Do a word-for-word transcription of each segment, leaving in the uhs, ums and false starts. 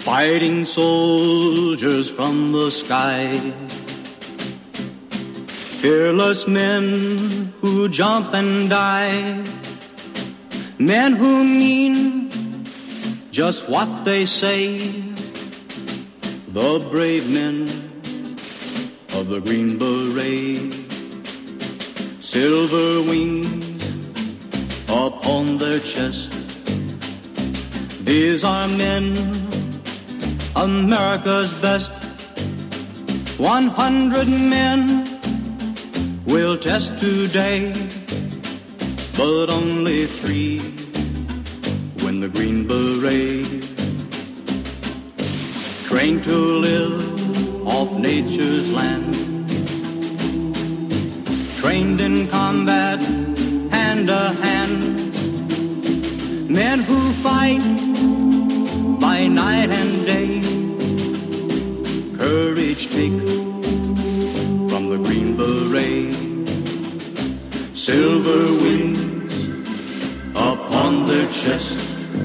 Fighting soldiers from the sky, fearless men who jump and die, men who mean just what they say, the brave men of the Green Beret, silver wings upon their chest. These are men, America's best. One hundred men will test today, but only three win the Green Beret. Trained to live off nature's land, trained in combat hand to hand, men who fight by night and day, courage take from the Green Beret, silver wings upon their chest.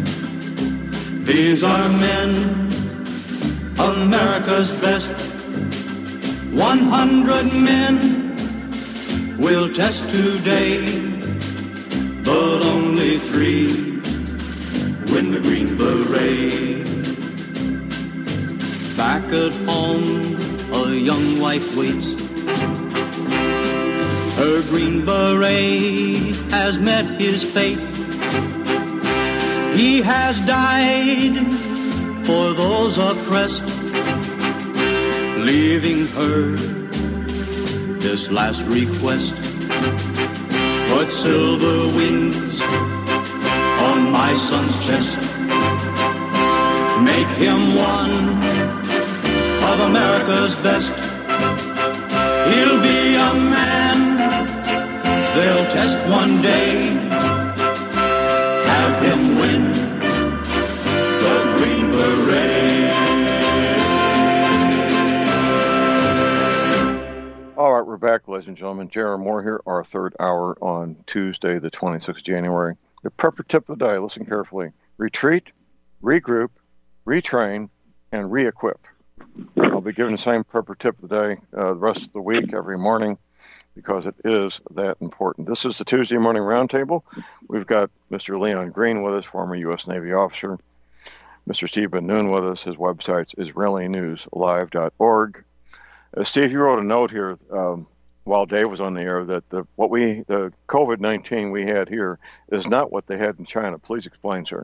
These are men, America's best. One hundred men will test today, but only three win the Green Beret. Back at home, a young wife waits. Her Green Beret has met his fate. He has died for those oppressed, leaving her this last request. Put silver wings on my son's chest. Make him one of America's best. He'll be a man they'll test one day. Have him win the Green Beret. All right, we're back, ladies and gentlemen. Jared Moore here, our third hour on Tuesday, the twenty-sixth of January. The prepper tip of the day, listen carefully. Retreat, regroup, retrain, and re-equip. I'll be giving the same prepper tip of the day uh, the rest of the week, every morning, because it is that important. This is the Tuesday Morning Roundtable. We've got Mister Leon Green with us, former U S Navy officer. Mister Steve Ben-Nun with us. His website's Israeli News Live dot org. Uh, Steve, you wrote a note here um, while Dave was on the air that the what we the COVID nineteen we had here is not what they had in China. Please explain, sir.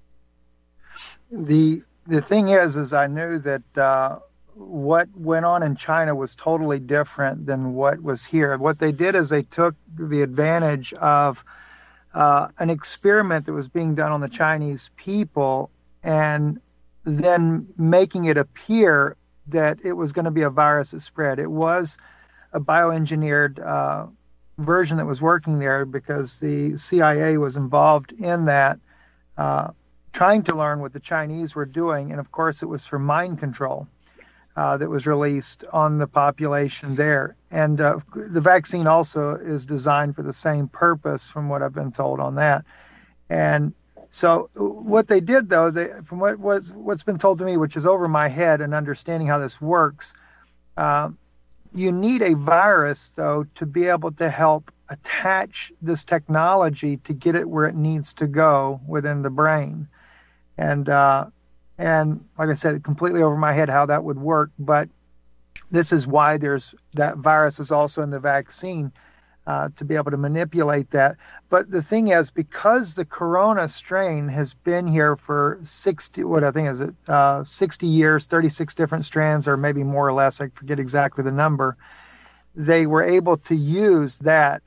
The the thing is, is I knew that uh, what went on in China was totally different than what was here. What they did is they took the advantage of uh, an experiment that was being done on the Chinese people and then making it appear that it was going to be a virus that spread. It was a bioengineered uh, version that was working there because the C I A was involved in that, uh, trying to learn what the Chinese were doing. And of course, it was for mind control uh, that was released on the population there. And uh, the vaccine also is designed for the same purpose, from what I've been told on that. And so what they did, though, they, from what was what's been told to me, which is over my head and understanding how this works, uh, you need a virus, though, to be able to help attach this technology to get it where it needs to go within the brain. And uh, and like I said, completely over my head how that would work. But this is why there's that virus is also in the vaccine. Uh, to be able to manipulate that. But the thing is, because the corona strain has been here for sixty, what I think is it, uh, sixty years, thirty-six different strands, or maybe more or less, I forget exactly the number, they were able to use that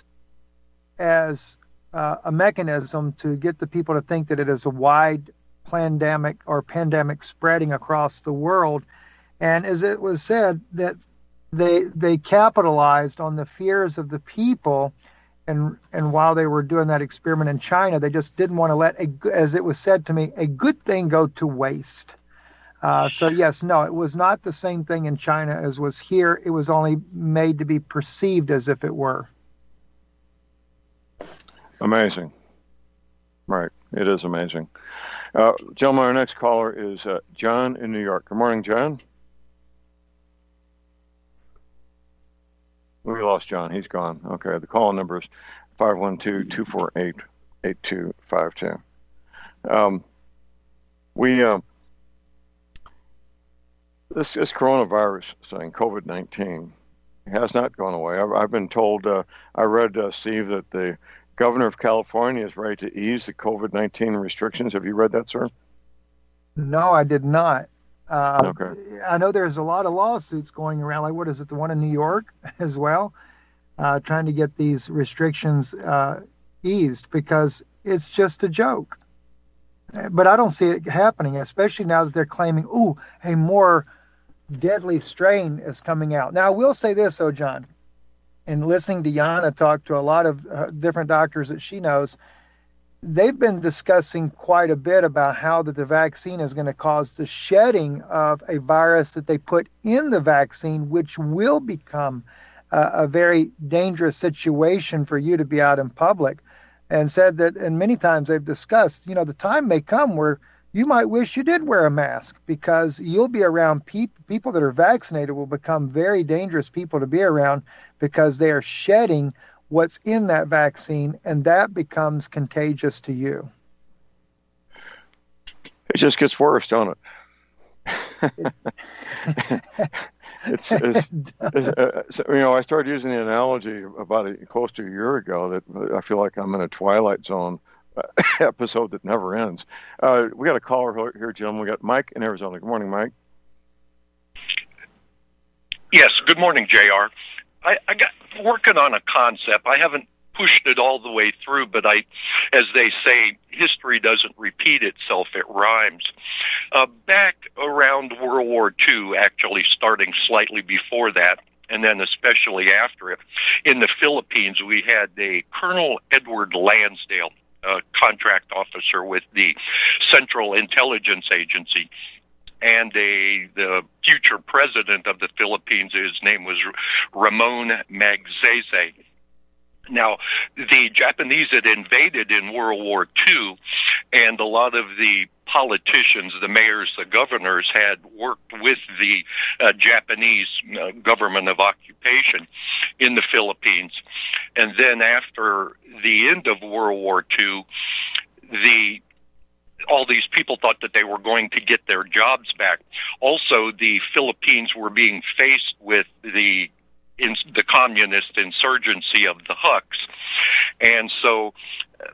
as uh, a mechanism to get the people to think that it is a wide pandemic or pandemic spreading across the world. And as it was said, that They they capitalized on the fears of the people, and and while they were doing that experiment in China, they just didn't want to let, a, as it was said to me, a good thing go to waste. Uh, so yes, no, it was not the same thing in China as was here. It was only made to be perceived as if it were. Amazing. Right. It is amazing. Uh, gentlemen, our next caller is uh, John in New York. Good morning, John. We lost John. He's gone. Okay. The call number is five one two, two four eight, eight two five two. Um, we, uh, this, this coronavirus thing, COVID nineteen, has not gone away. I've, I've been told, uh, I read, uh, Steve, that the governor of California is ready to ease the COVID nineteen restrictions. Have you read that, sir? No, I did not. Uh, okay. I know there's a lot of lawsuits going around. Like, what is it, the one in New York as well, uh, trying to get these restrictions uh, eased because it's just a joke. But I don't see it happening, especially now that they're claiming, ooh, a more deadly strain is coming out. Now, I will say this, though, John, in listening to Yana talk to a lot of uh, different doctors that she knows, they've been discussing quite a bit about how that the vaccine is going to cause the shedding of a virus that they put in the vaccine, which will become uh, a very dangerous situation for you to be out in public. And said that, and many times they've discussed, you know, the time may come where you might wish you did wear a mask because you'll be around people, people that are vaccinated will become very dangerous people to be around because they are shedding what's in that vaccine, and that becomes contagious to you. It just gets worse, don't it? it's, it's, it's uh, so, you know, I started using the analogy about a, close to a year ago that I feel like I'm in a Twilight Zone episode that never ends. Uh, we got a caller here, Jim. We got Mike in Arizona. Good morning, Mike. Yes, good morning, J R. I, I got working on a concept. I haven't pushed it all the way through, but I, as they say, history doesn't repeat itself, it rhymes. Uh, back around World War Two, actually starting slightly before that, and then especially after it, in the Philippines, we had a Colonel Edward Lansdale, a contract officer with the Central Intelligence Agency, and a the future president of the Philippines, his name was Ramon Magsaysay. Now, the Japanese had invaded in World War Two, and a lot of the politicians, the mayors, the governors, had worked with the uh, Japanese uh, government of occupation in the Philippines. And then after the end of World War Two, the all these people thought that they were going to get their jobs back. Also, the Philippines were being faced with the in the communist insurgency of the Huks. And so uh,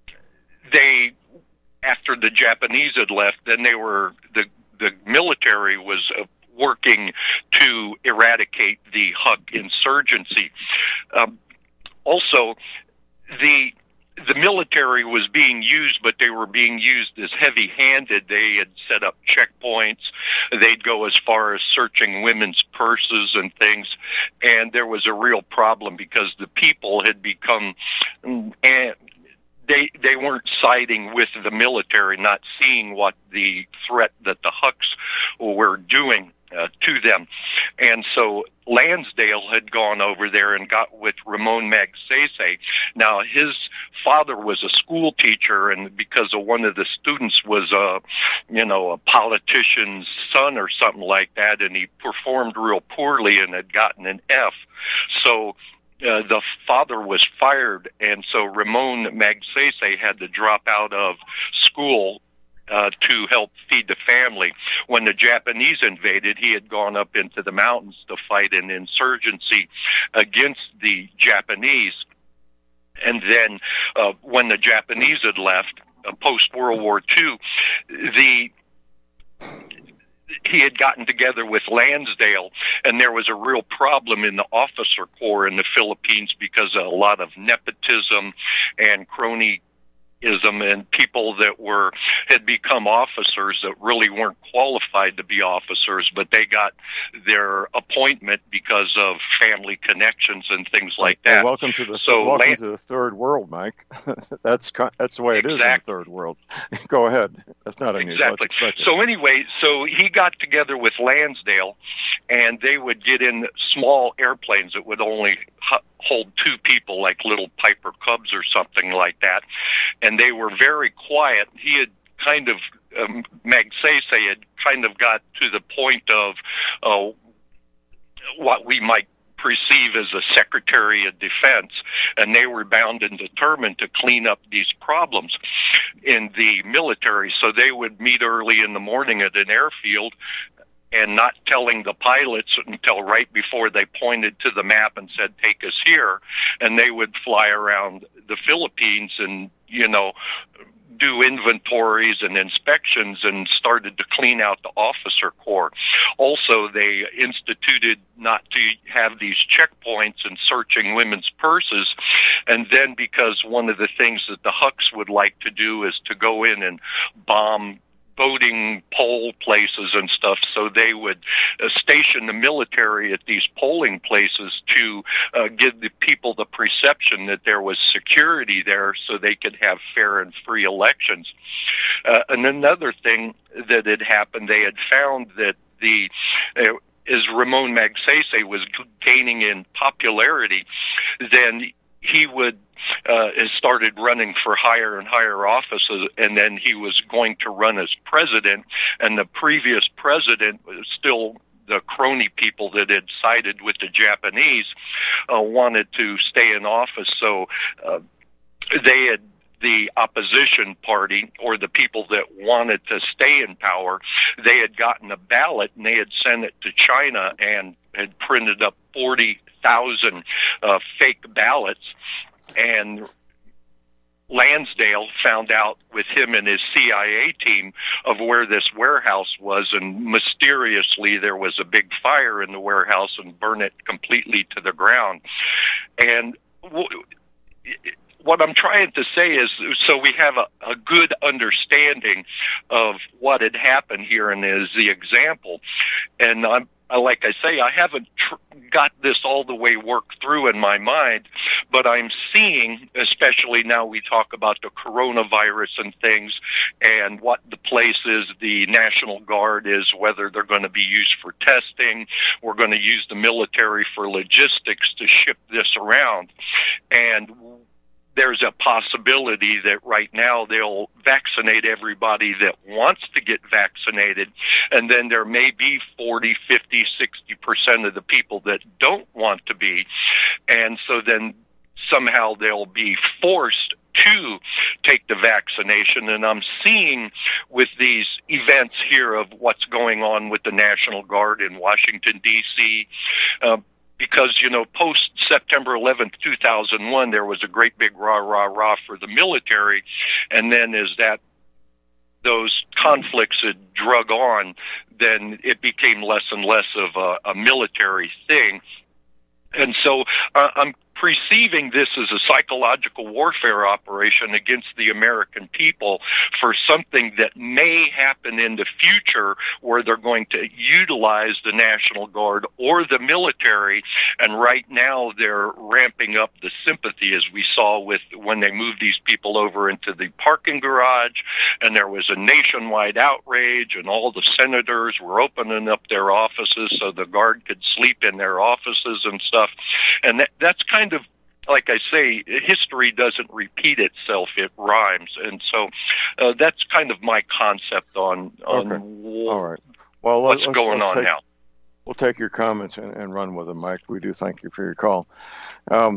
they, after the Japanese had left, then they were, the, the military was uh, working to eradicate the Huk insurgency. Um, also, the The military was being used, but they were being used as heavy-handed. They had set up checkpoints. They'd go as far as searching women's purses and things. And there was a real problem because the people had become, and they they weren't siding with the military, not seeing what the threat that the Huks were doing Uh, to them. And so Lansdale had gone over there and got with Ramon Magsaysay. Now, his father was a school teacher, and because of one of the students was a, you know, a politician's son or something like that, and he performed real poorly and had gotten an F. So Uh, the father was fired, and so Ramon Magsaysay had to drop out of school Uh, to help feed the family. When the Japanese invaded, he had gone up into the mountains to fight an insurgency against the Japanese. And then uh, when the Japanese had left, uh, post-World War Two, the he had gotten together with Lansdale, and there was a real problem in the officer corps in the Philippines because of a lot of nepotism and crony and people that were had become officers that really weren't qualified to be officers, but they got their appointment because of family connections and things like that. Well, welcome to the so welcome Lan- to the third world, Mike. that's that's the way it exactly. is in the third world. Go ahead. That's not unusual. Exactly. So anyway, so he got together with Lansdale, and they would get in small airplanes that would only hold two people, like little Piper Cubs or something like that. And they were very quiet. He had kind of um, Magsaysay had kind of got to the point of uh, what we might perceive as a Secretary of Defense, and they were bound and determined to clean up these problems in the military. So they would meet early in the morning at an airfield and not telling the pilots until right before they pointed to the map and said, take us here. And they would fly around the Philippines and, you know, do inventories and inspections and started to clean out the officer corps. Also, they instituted not to have these checkpoints and searching women's purses. And then because one of the things that the Hucks would like to do is to go in and bomb voting poll places and stuff, so they would uh, station the military at these polling places to uh, give the people the perception that there was security there so they could have fair and free elections. Uh, and another thing that had happened, they had found that the uh, as Ramon Magsaysay was gaining in popularity, then he would Uh, has started running for higher and higher offices, and then he was going to run as president, and the previous president was still the crony people that had sided with the Japanese uh, wanted to stay in office, so uh, they had the opposition party, or the people that wanted to stay in power, they had gotten a ballot and they had sent it to China and had printed up forty thousand uh, fake ballots. And Lansdale found out with him and his C I A team of where this warehouse was, and mysteriously there was a big fire in the warehouse and burned it completely to the ground. And w- what I'm trying to say is, so we have a, a good understanding of what had happened here, and is the example. And I'm Like I say, I haven't tr- got this all the way worked through in my mind, but I'm seeing, especially now we talk about the coronavirus and things, and what the place is, the National Guard is, whether they're going to be used for testing. We're going to use the military for logistics to ship this around. And there's a possibility that right now they'll vaccinate everybody that wants to get vaccinated, and then there may be forty, fifty, sixty percent of the people that don't want to be, and so then somehow they'll be forced to take the vaccination. And I'm seeing with these events here of what's going on with the National Guard in Washington, D C, uh, because, you know, post-September eleventh, two thousand one, there was a great big rah, rah, rah for the military. And then as that those conflicts had drug on, then it became less and less of a, a military thing. And so uh, I'm perceiving this as a psychological warfare operation against the American people for something that may happen in the future, where they're going to utilize the National Guard or the military. And right now they're ramping up the sympathy, as we saw with when they moved these people over into the parking garage, and there was a nationwide outrage, and all the senators were opening up their offices so the Guard could sleep in their offices and stuff. And that, that's kind of, like I say, history doesn't repeat itself, it rhymes. And so uh, that's kind of my concept on, on okay. w- All right. Well, what's let's, going let's on take, now. We'll take your comments and, and run with them, Mike. We do thank you for your call. Um,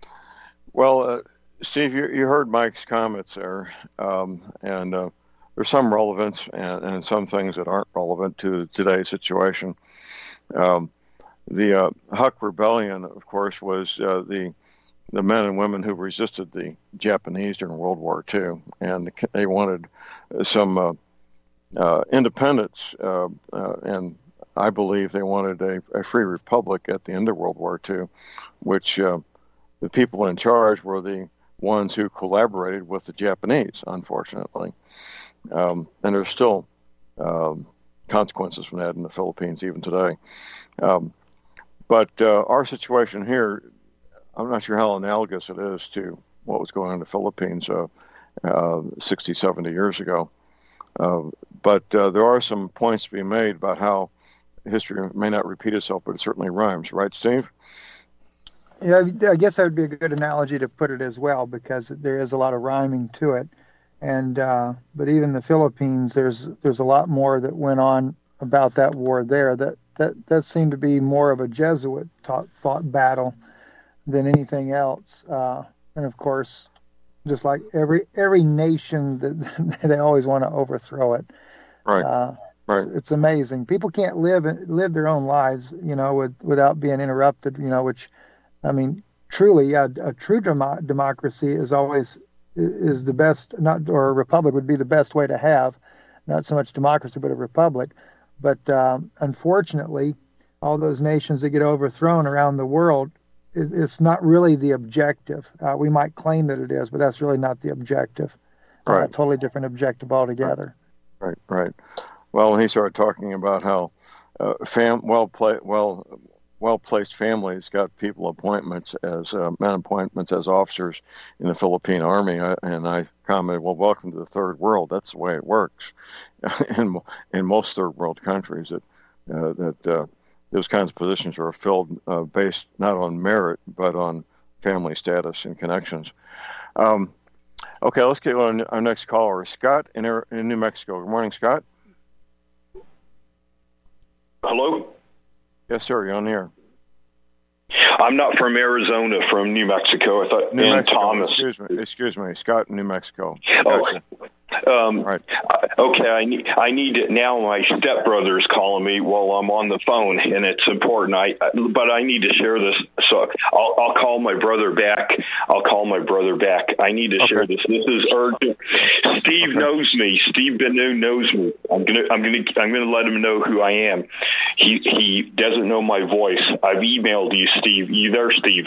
well, uh, Steve, you, you heard Mike's comments there, um, and uh, there's some relevance and, and some things that aren't relevant to today's situation. Um, the uh, Huck Rebellion, of course, was uh, the the men and women who resisted the Japanese during World War Two, and they wanted some uh, uh, independence, uh, uh, and I believe they wanted a, a free republic at the end of World War Two, which uh, the people in charge were the ones who collaborated with the Japanese, unfortunately. Um, and there's still um, consequences from that in the Philippines even today. Um, but uh, our situation here, I'm not sure how analogous it is to what was going on in the Philippines uh, uh, sixty, seventy years ago. Uh, but uh, there are some points to be made about how history may not repeat itself, but it certainly rhymes. Right, Steve? Yeah, I guess that would be a good analogy to put it as well, because there is a lot of rhyming to it. And uh, but even the Philippines, there's there's a lot more that went on about that war there. That that that seemed to be more of a Jesuit taught, fought battle than anything else. Uh, and of course, just like every every nation, that they always want to overthrow it. Right. Uh, right. It's, it's amazing. People can't live live their own lives, you know, with, without being interrupted. You know, which, I mean, truly, yeah, a true demo- democracy is always is the best. Not or a republic would be the best way to have, not so much democracy, but a republic. But um, unfortunately, all those nations that get overthrown around the world, it, it's not really the objective. Uh, we might claim that it is, but that's really not the objective. Right. Uh, a totally different objective altogether. Right, right. Well, when he started talking about how uh, fam- well play- well well placed families got people appointments as uh, men appointments as officers in the Philippine Army, I, and I commented, "Well, welcome to the third world. That's the way it works in in most third world countries. That uh, that uh, those kinds of positions are filled uh, based not on merit but on family status and connections." Um, Okay, let's get on our next caller, Scott in, in New Mexico. Good morning, Scott. Hello? Yes, sir. You're on the air. I'm not from Arizona, from New Mexico. I thought New and Mexico. Thomas. Excuse me. Excuse me, Scott in New Mexico. Gotcha. Oh. Um, right. Okay, I need I need it now. My stepbrother's calling me while I'm on the phone, and it's important. I but I need to share this, so I'll I'll call my brother back. I'll call my brother back. I need to okay. share this. This is urgent. Steve okay. knows me. Steve Benoon knows me. I'm gonna I'm gonna I'm gonna let him know who I am. He he doesn't know my voice. I've emailed you, Steve. You there, Steve?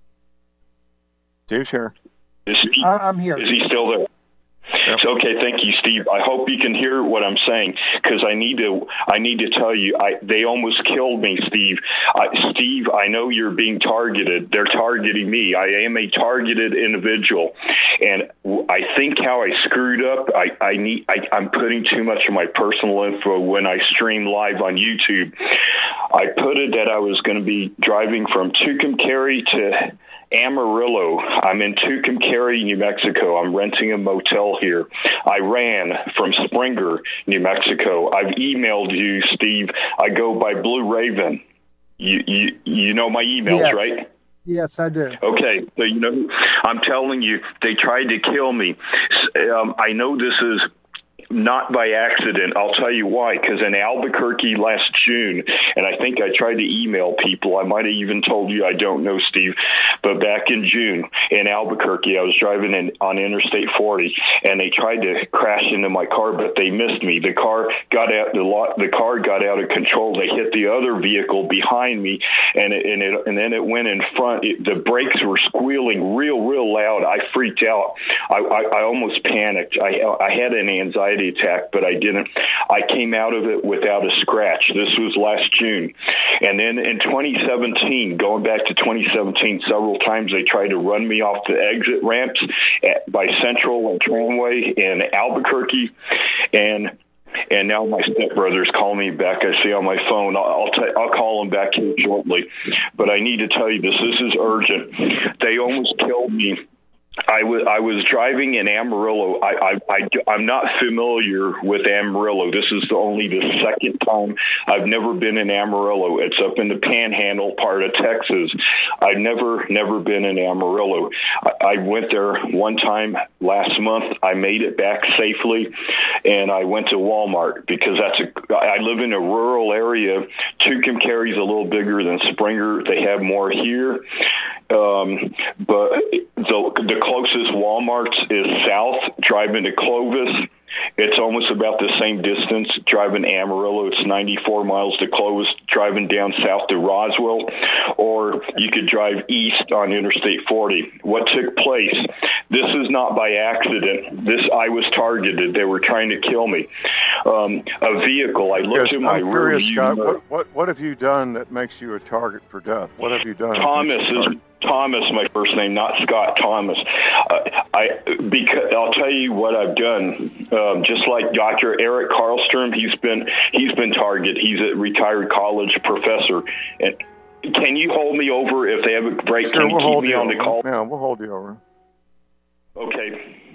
Steve's here. Is he, I'm here. Is he still there? Yep. So, okay, thank you, Steve. I hope you can hear what I'm saying, because I need to. I need to tell you, I, they almost killed me, Steve. I, Steve, I know you're being targeted. They're targeting me. I am a targeted individual, and I think how I screwed up. I, I need. I, I'm putting too much of my personal info when I stream live on YouTube. I put it that I was going to be driving from Tucumcari to Amarillo. I'm in Tucumcari, New Mexico. I'm renting a motel here. I ran from Springer, New Mexico. I've emailed you, Steve. I go by Blue Raven. You you, you know my emails, yes. right? Yes, I do. Okay, so you know, I'm telling you, they tried to kill me. Um, I know this is not by accident. I'll tell you why. Because in Albuquerque last June, and I think I tried to email people. I might have even told you, I don't know, Steve. But back in June in Albuquerque, I was driving in, on Interstate forty, and they tried to crash into my car, but they missed me. The car got out. The lot, the car got out of control. They hit the other vehicle behind me, and it, and it, and then it went in front. It, the brakes were squealing real, real loud. I freaked out. I, I, I almost panicked. I, I had an anxiety attack, but I didn't. I came out of it without a scratch. This was last June. And then in twenty seventeen, going back to twenty seventeen, several times they tried to run me off the exit ramps at, by Central and Tramway in Albuquerque. And And now my stepbrother's calling me back. I see on my phone. I'll I'll, t- I'll call him back here shortly. But I need to tell you this. This is urgent. They almost killed me. I was I was driving in Amarillo. I, I, I, I'm not familiar with Amarillo. This is the, only the second time. I've never been in Amarillo. It's up in the Panhandle part of Texas. I've never never been in Amarillo. I, I went there one time last month. I made it back safely, and I went to Walmart because that's a. I live in a rural area. Tucumcari is a little bigger than Springer. They have more here. Um, but the, the closest Walmart is south, driving to Clovis. It's almost about the same distance driving Amarillo. It's ninety-four miles to Clovis, driving down south to Roswell, or you could drive east on Interstate forty. What took place? This is not by accident. This I was targeted. They were trying to kill me. Um, a vehicle. I looked yes, in my I'm curious, rear Scott, view. what, what what have you done that makes you a target for death? What have you done? Thomas is Thomas, my first name, not Scott. Thomas. Uh, I because I'll tell you what I've done. Um, just like Doctor Eric Karlstrom, he's been he's been targeted. He's a retired college professor. And can you hold me over if they have a break? Sure, can you we'll keep hold me you on over. the call? Yeah, we'll hold you over. Okay. Folks,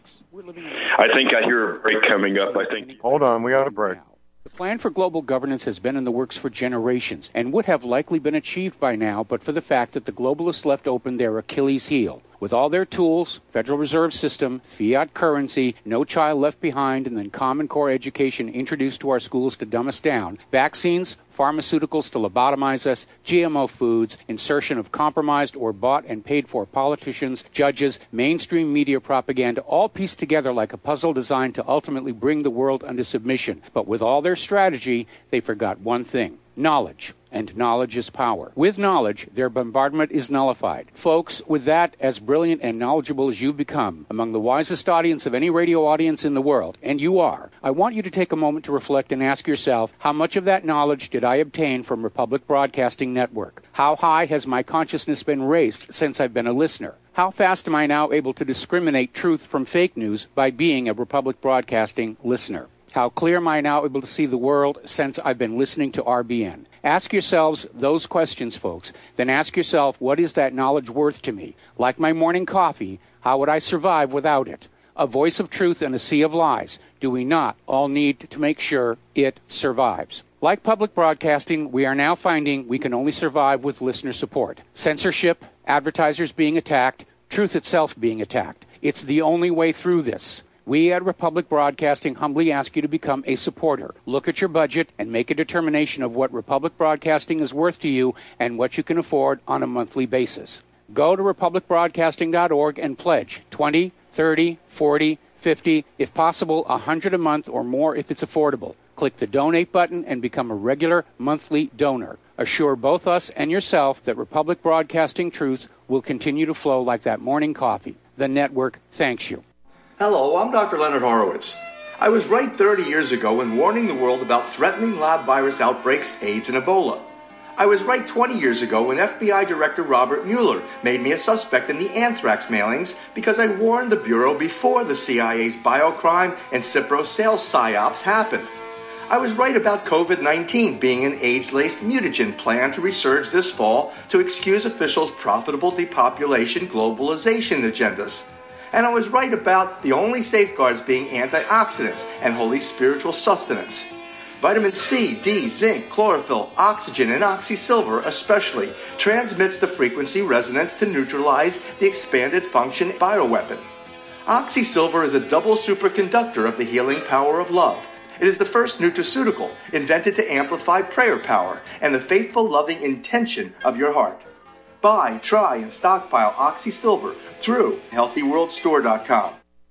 Folks, we're living in I think I hear a break coming up. I think. Hold on, we got a break. The plan for global governance has been in the works for generations and would have likely been achieved by now but for the fact that the globalists left open their Achilles heel. With all their tools, Federal Reserve System, fiat currency, no child left behind, and then Common Core education introduced to our schools to dumb us down, vaccines, pharmaceuticals to lobotomize us, G M O foods, insertion of compromised or bought and paid for politicians, judges, mainstream media propaganda, all pieced together like a puzzle designed to ultimately bring the world under submission. But with all their strategy, they forgot one thing: knowledge. And knowledge is power. With knowledge, their bombardment is nullified. Folks, with that, as brilliant and knowledgeable as you've become, among the wisest audience of any radio audience in the world, and you are, I want you to take a moment to reflect and ask yourself, how much of that knowledge did I obtain from Republic Broadcasting Network? How high has my consciousness been raised since I've been a listener? How fast am I now able to discriminate truth from fake news by being a Republic Broadcasting listener? How clear am I now able to see the world since I've been listening to R B N? Ask yourselves those questions, folks. Then ask yourself, what is that knowledge worth to me? Like my morning coffee, how would I survive without it? A voice of truth in a sea of lies. Do we not all need to make sure it survives? Like public broadcasting, we are now finding we can only survive with listener support. Censorship, advertisers being attacked, truth itself being attacked. It's the only way through this. We at Republic Broadcasting humbly ask you to become a supporter. Look at your budget and make a determination of what Republic Broadcasting is worth to you and what you can afford on a monthly basis. Go to republic broadcasting dot org and pledge twenty, thirty, forty, fifty, if possible, one hundred a month or more if it's affordable. Click the donate button and become a regular monthly donor. Assure both us and yourself that Republic Broadcasting truth will continue to flow like that morning coffee. The network thanks you. Hello, I'm Doctor Leonard Horowitz. I was right thirty years ago in warning the world about threatening lab virus outbreaks, AIDS, and Ebola. I was right twenty years ago when F B I Director Robert Mueller made me a suspect in the anthrax mailings because I warned the Bureau before the C I A's biocrime and Cipro sales psyops happened. I was right about COVID nineteen being an AIDS-laced mutagen plan to resurge this fall to excuse officials' profitable depopulation globalization agendas. And I was right about the only safeguards being antioxidants and holy spiritual sustenance. Vitamin C, D, zinc, chlorophyll, oxygen, and oxysilver especially transmits the frequency resonance to neutralize the expanded function bioweapon. Oxysilver is a double superconductor of the healing power of love. It is the first nutraceutical invented to amplify prayer power and the faithful loving intention of your heart. Buy, try, and stockpile Oxysilver through healthy world store dot com.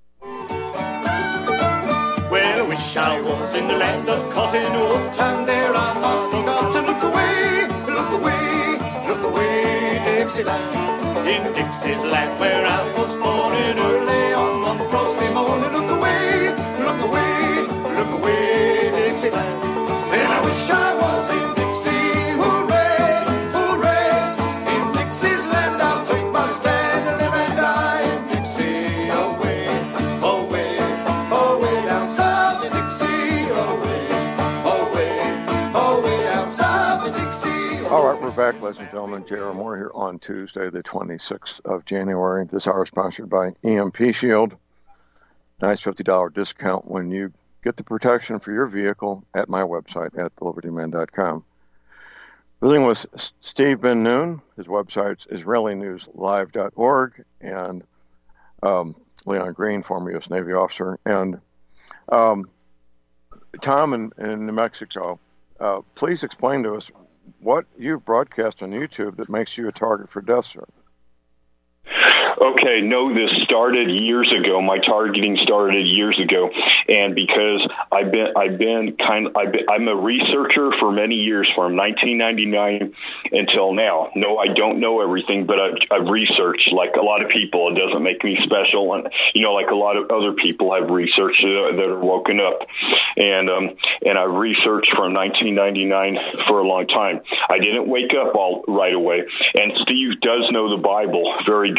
Well, I wish I was in the land of cotton wool, and there I not forgot to look away, look away, look away, Dixieland. In Dixie's land where I was born in early on one frosty morning, look away, look away, look away, Dixieland. Then I wish I was in Dixie, hooray, hooray. In Dixie's land I'll take my stand and live and die in Dixie, away, away, away down south in Dixie, away, away, away down south in Dixie. Away. All right, we're back, ladies and gentlemen. J R Moore here on Tuesday, the twenty-sixth of January. This hour is sponsored by E M P Shield. Nice fifty dollars discount when you get the protection for your vehicle at my website at the liberty man dot com. Visiting with Steve Ben Noon. His website's israeli news live dot org, and um, Leon Green, former U S Navy officer. And um, Tom in, in New Mexico, uh, please explain to us what you've broadcast on YouTube that makes you a target for death, sir. Okay, no, this started years ago. My targeting started years ago, and because I've been, I've been kind of, I've been, I'm a researcher for many years, from nineteen ninety-nine until now. No, I don't know everything, but I've, I've researched like a lot of people. It doesn't make me special, and you know, like a lot of other people have researched uh, that are woken up, and um, and I've researched from nineteen ninety-nine for a long time. I didn't wake up all right away, and Steve does know the Bible very good because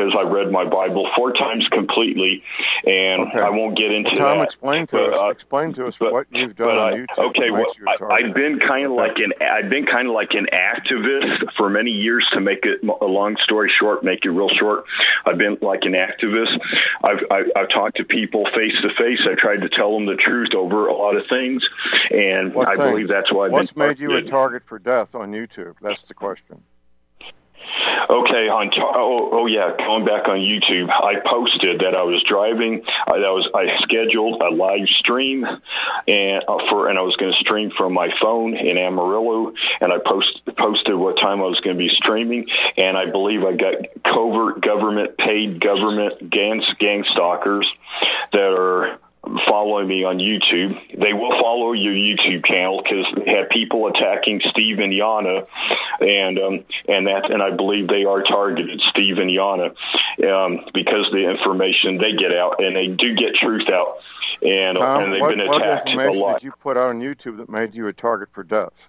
because I read my Bible four times completely, and okay. I won't get into Tom, that. explain to but, us. Uh, explain to us but, what you've done I, on YouTube. Okay, well, I, I've been kind of like an I've been kind of like an activist for many years. To make it a long story short, make it real short, I've been like an activist. I've I've, I've talked to people face to face. I tried to tell them the truth over a lot of things, and what I things? believe that's why I've What's been made you a target for death on YouTube? That's the question. Okay, on oh, oh yeah, going back on YouTube, I posted that I was driving. I that was I scheduled a live stream, and uh, for and I was going to stream from my phone in Amarillo, and I post, posted what time I was going to be streaming, and I believe I got covert government, paid government gang gang stalkers that are following me on YouTube. They will follow your YouTube channel because they have people attacking Steve and Yana, and um, and that and I believe they are targeted, Steve and Yana, um, because the information they get out, and they do get truth out, and Tom, and they've what, been attacked what information a lot. did you put out on YouTube that made you a target for death?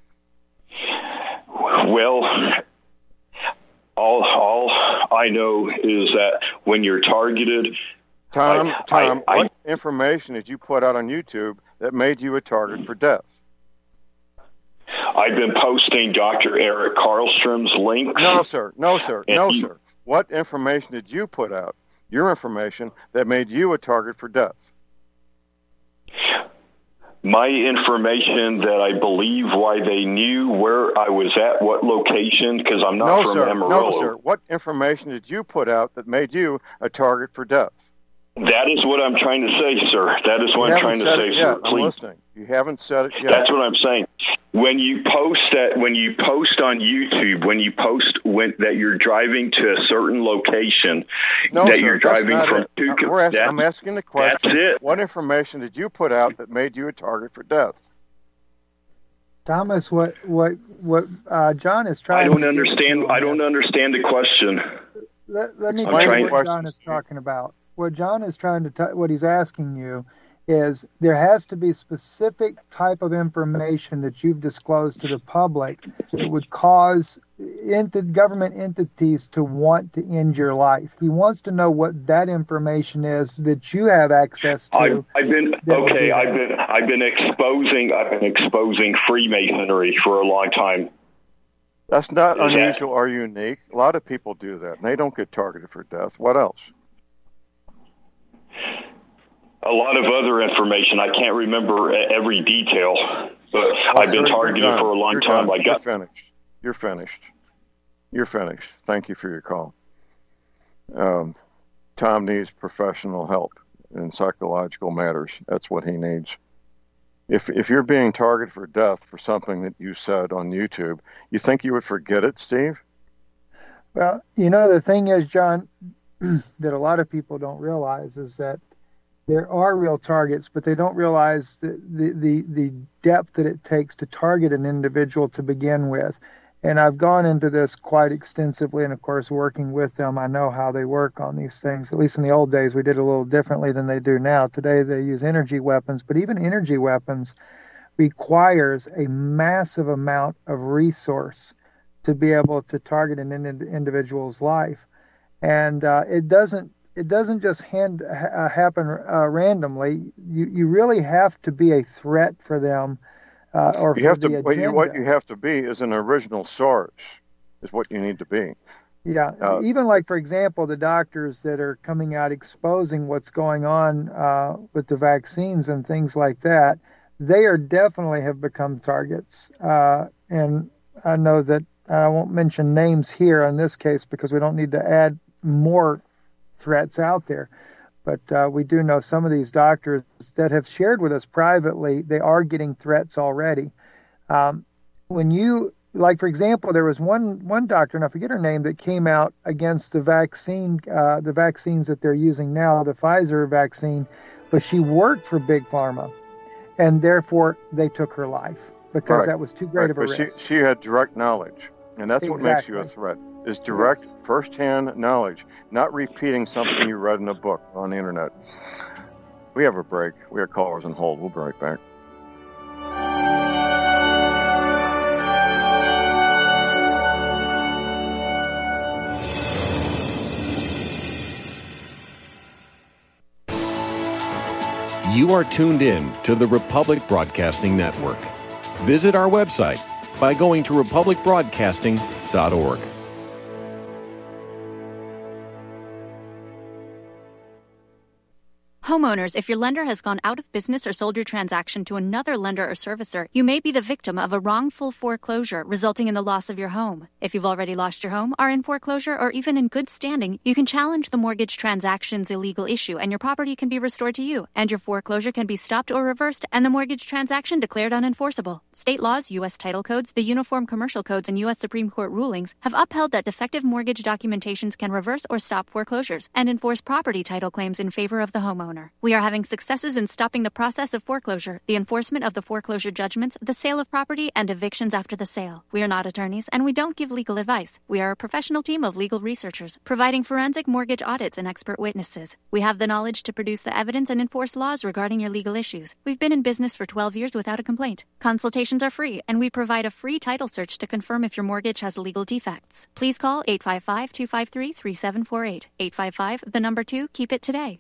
Well, all all I know is that when you're targeted. Tom, I, Tom, I, what I, information did you put out on YouTube that made you a target for death? I've been posting Doctor Eric Karlstrom's links. No, sir. No, sir. No, he, sir. What information did you put out, your information, that made you a target for death? My information that I believe why they knew where I was at, what location, because I'm not no, from sir. Amarillo. No, sir. What information did you put out that made you a target for death? That is what I'm trying to say, sir. That is what you I'm trying to say, it sir. Yet. I'm listening. You haven't said it yet. That's what I'm saying. When you post that, when you post on YouTube, when you post when, that you're driving to a certain location, no, that sir, you're driving that's from two. We're asking, I'm asking the question. That's it. What information did you put out that made you a target for death? Thomas, what what what uh, John is trying. I don't to understand. I don't this. understand the question. Let, let me Explain tell you what questions. John is talking about. What John is trying to, t- what he's asking you is there has to be specific type of information that you've disclosed to the public that would cause ent- government entities to want to end your life. He wants to know what that information is that you have access to. I've, I've been okay. I've been I've been exposing I've been exposing Freemasonry for a long time. That's not is unusual that, or unique. A lot of people do that, and they don't get targeted for death. What else? A lot of other information. I can't remember every detail, but well, I've been sir, targeted for a long you're time. Done. I got You're finished. You're finished. You're finished. Thank you for your call. Um, Tom needs professional help in psychological matters. That's what he needs. If if you're being targeted for death for something that you said on YouTube, you think you would forget it, Steve? Well, you know, the thing is, John, that a lot of people don't realize is that there are real targets, but they don't realize the, the, the, the depth that it takes to target an individual to begin with. And I've gone into this quite extensively, and of course, working with them, I know how they work on these things. At least in the old days, we did it a little differently than they do now. Today, they use energy weapons, but even energy weapons requires a massive amount of resource to be able to target an in- individual's life. And uh, it doesn't it doesn't just hand, uh, happen uh, randomly. You you really have to be a threat for them. Uh, or you for have the to, what you, what you have to be is an original source, is what you need to be. Yeah, uh, even like, for example, the doctors that are coming out exposing what's going on uh, with the vaccines and things like that, they are definitely have become targets. Uh, and I know that I won't mention names here in this case because we don't need to add more threats out there. But uh, we do know some of these doctors that have shared with us privately, they are getting threats already. Um, when you, like, for example, there was one one doctor, and I forget her name, that came out against the vaccine, uh, the vaccines that they're using now, the Pfizer vaccine, but she worked for Big Pharma, and therefore they took her life because right. that was too great right. of a but risk. She, she had direct knowledge, and that's exactly. what makes you a threat. Is direct, yes. first-hand knowledge, not repeating something you read in a book on the internet. We have a break. We have callers on hold. We'll be right back. You are tuned in to the Republic Broadcasting Network. Visit our website by going to republic broadcasting dot org. Homeowners, if your lender has gone out of business or sold your transaction to another lender or servicer, you may be the victim of a wrongful foreclosure, resulting in the loss of your home. If you've already lost your home, are in foreclosure, or even in good standing, you can challenge the mortgage transaction's illegal issue, and your property can be restored to you, and your foreclosure can be stopped or reversed, and the mortgage transaction declared unenforceable. State laws, U S title codes, the Uniform Commercial Codes, and U S Supreme Court rulings have upheld that defective mortgage documentations can reverse or stop foreclosures and enforce property title claims in favor of the homeowner. We are having successes in stopping the process of foreclosure, the enforcement of the foreclosure judgments, the sale of property, and evictions after the sale. We are not attorneys, and we don't give legal advice. We are a professional team of legal researchers, providing forensic mortgage audits and expert witnesses. We have the knowledge to produce the evidence and enforce laws regarding your legal issues. We've been in business for twelve years without a complaint. Consultations are free, and we provide a free title search to confirm if your mortgage has legal defects. Please call eight five five, two five three, three seven four eight. eight five five, the number two, keep it today.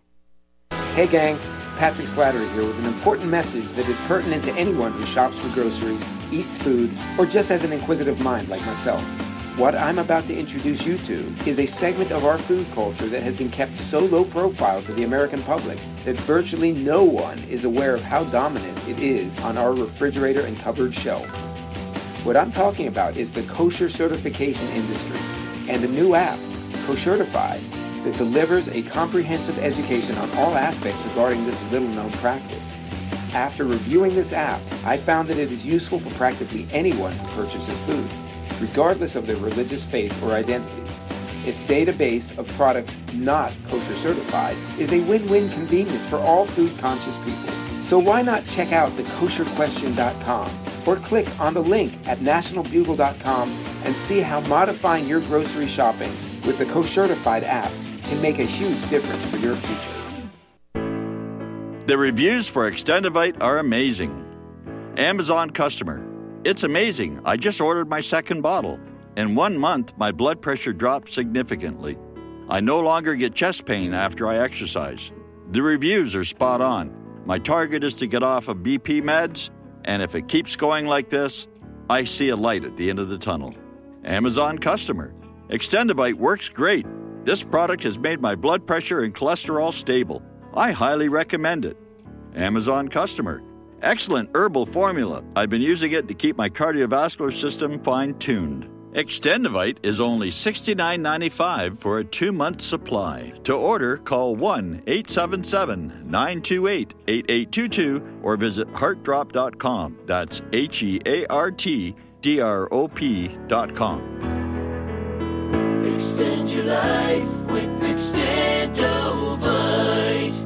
Hey gang, Patrick Slattery here with an important message that is pertinent to anyone who shops for groceries, eats food, or just has an inquisitive mind like myself. What I'm about to introduce you to is a segment of our food culture that has been kept so low profile to the American public that virtually no one is aware of how dominant it is on our refrigerator and cupboard shelves. What I'm talking about is the kosher certification industry and a new app, Koshertified, that delivers a comprehensive education on all aspects regarding this little-known practice. After reviewing this app, I found that it is useful for practically anyone who purchases food, regardless of their religious faith or identity. Its database of products not kosher certified is a win-win convenience for all food-conscious people. So why not check out the kosher question dot com or click on the link at national bugle dot com and see how modifying your grocery shopping with the Koshertified app can make a huge difference for your future. The reviews for Extendivite are amazing. Amazon customer. It's amazing. I just ordered my second bottle. In one month, my blood pressure dropped significantly. I no longer get chest pain after I exercise. The reviews are spot on. My target is to get off of B P meds, and if it keeps going like this, I see a light at the end of the tunnel. Amazon customer. Extendivite works great. This product has made my blood pressure and cholesterol stable. I highly recommend it. Amazon customer. Excellent herbal formula. I've been using it to keep my cardiovascular system fine-tuned. Extendivite is only sixty-nine ninety-five for a two-month supply. To order, call one eight seven seven, nine two eight, eight eight two two or visit heart drop dot com. That's H E A R T D R O P dot com. Extend your life with Extendovite.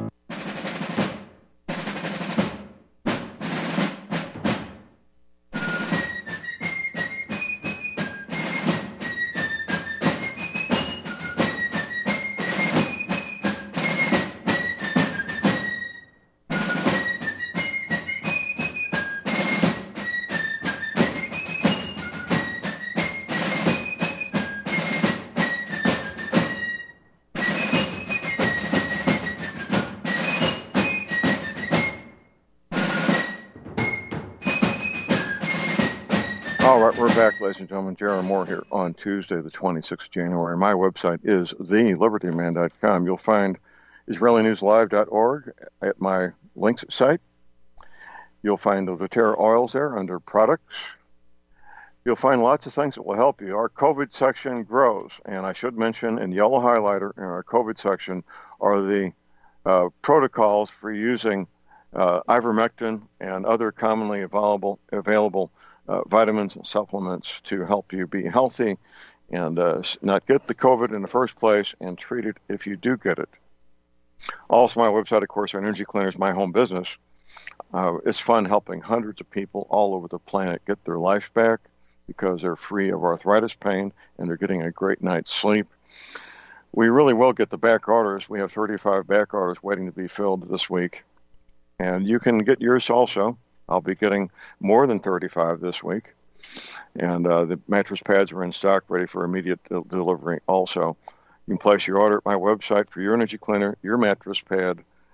All right, we're back, ladies and gentlemen. Jared Moore here on Tuesday, the twenty-sixth of January. My website is the liberty man dot com. You'll find Israeli News Live dot org at my links site. You'll find the doTERRA oils there under products. You'll find lots of things that will help you. Our COVID section grows, and I should mention in yellow highlighter in our COVID section are the uh, protocols for using uh, ivermectin and other commonly available available Uh, vitamins and supplements to help you be healthy and uh, not get the COVID in the first place and treat it if you do get it. Also, my website, of course, our Energy Cleaners, my home business. Uh, it's fun helping hundreds of people all over the planet get their life back because they're free of arthritis pain and they're getting a great night's sleep. We really will get the back orders. We have thirty-five back orders waiting to be filled this week. And you can get yours also. I'll be getting more than thirty-five this week. And uh, the mattress pads are in stock, ready for immediate de- delivery also. You can place your order at my website for your energy cleaner, your mattress pad,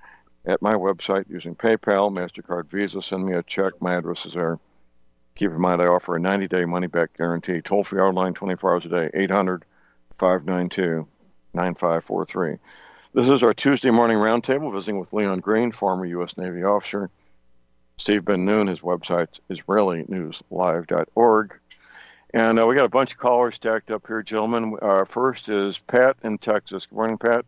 at my website using PayPal, MasterCard, Visa. Send me a check. My address is there. Keep in mind, I offer a ninety-day money-back guarantee. Toll-free hour line twenty-four hours a day, eight hundred, five nine two, nine five four three. This is our Tuesday morning roundtable, visiting with Leon Green, former U S Navy officer. Steve Ben-Noon, his website, Israeli News Live dot org. And uh, we got a bunch of callers stacked up here, gentlemen. Uh, first is Pat in Texas. Good morning, Pat.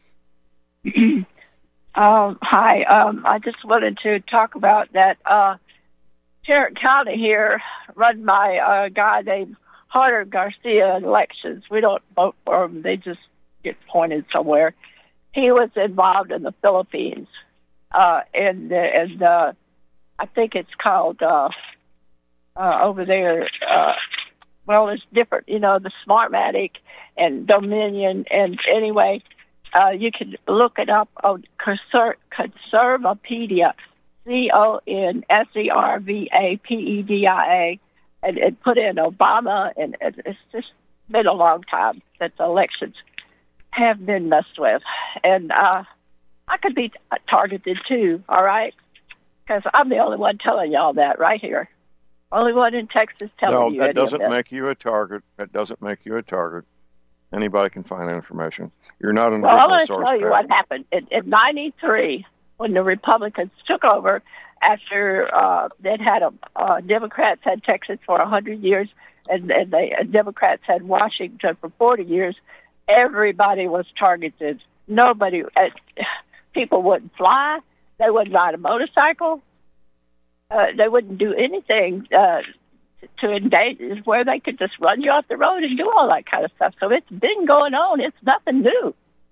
um, hi. Um, I just wanted to talk about that. Uh, Tarrant County here run by a guy named Hunter Garcia in elections. We don't vote for him. They just get appointed somewhere. He was involved in the Philippines. Uh, and, and uh, I think it's called uh, uh, over there, uh, well, it's different, you know, the Smartmatic and Dominion. And anyway, uh, you can look it up on Conser- Conservapedia, C O N S E R V A P E D I A, and, and put in Obama, and it's just been a long time that the elections have been messed with. And uh, I could be t- targeted too, all right? Because I'm the only one telling y'all that right here. Only one in Texas telling no, you. No, that doesn't that. make you a target. That doesn't make you a target. Anybody can find that information. You're not an well, original I'm source. Well, I'm going to tell you what happened. In, in ninety-three, when the Republicans took over, after uh, they'd had a, uh, Democrats had Texas for one hundred years, and, and they uh, Democrats had Washington for forty years, everybody was targeted. Nobody, uh, people wouldn't fly. They wouldn't ride a motorcycle. Uh, they wouldn't do anything uh, to endanger where they could just run you off the road and do all that kind of stuff. So it's been going on. It's nothing new.